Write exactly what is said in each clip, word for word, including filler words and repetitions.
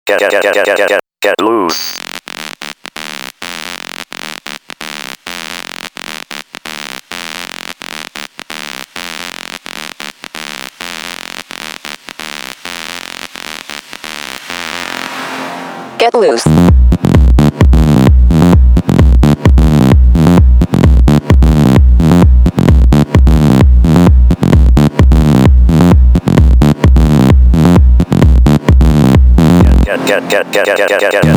get get get get get get get loose. Get loose. Get get get get get get get get get.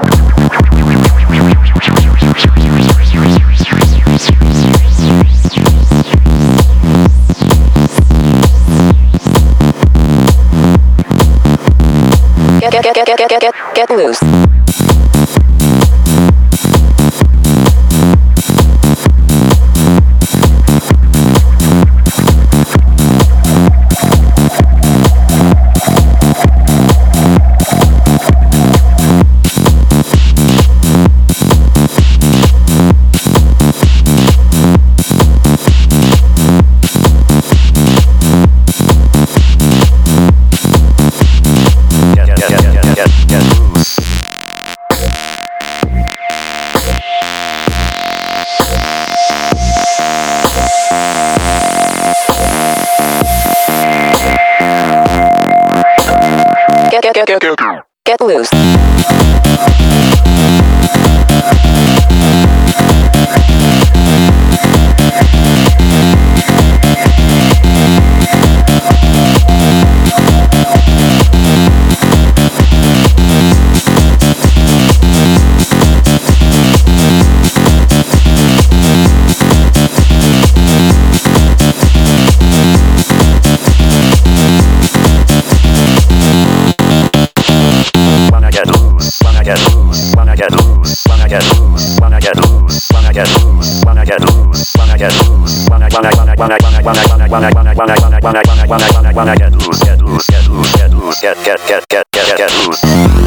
Get get get get get get get get loose. Get get get get get loose. Get loose, when I get loose, when I get loose, when I get loose, when I get loose, when I get loose, when I get loose, when I when I when I when I when I when I when I when I when I when I when I when I when I when I when I when I get loose, get loose, get loose, get loose, get get get get get get loose.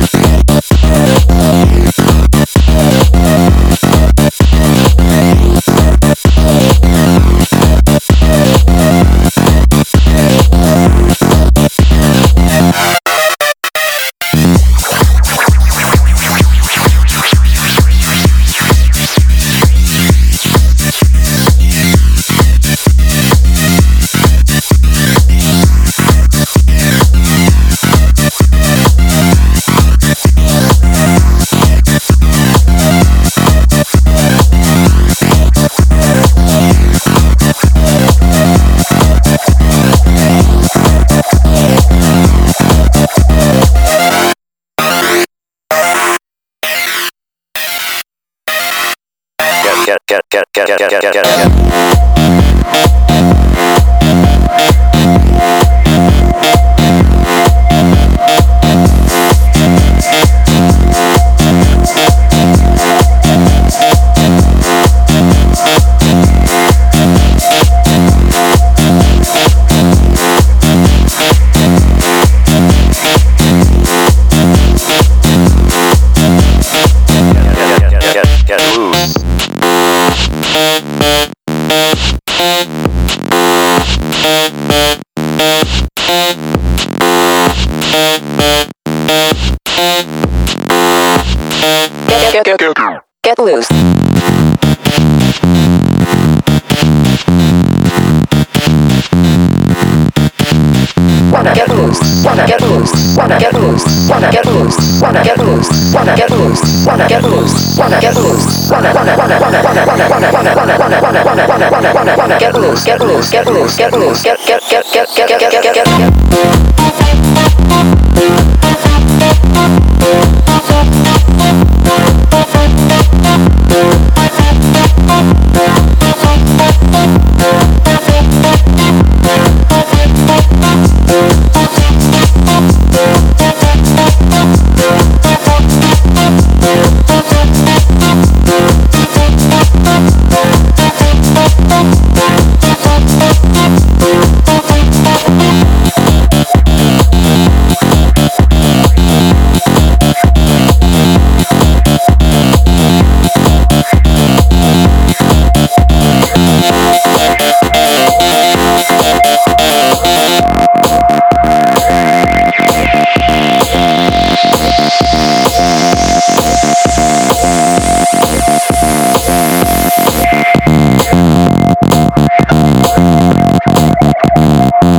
Get get get get get get get get get. Get loose. Get get get get Get loose. Wanna get loose, wanna get loose, wanna get loose, wanna get loose, wanna get loose, wanna get loose, wanna get loose, wanna get loose, wanna wanna wanna wanna wanna wanna wanna wanna wanna wanna wanna wanna wanna wanna wanna wanna get loose, get loose, get loose, get loose, get get get get get get get get get.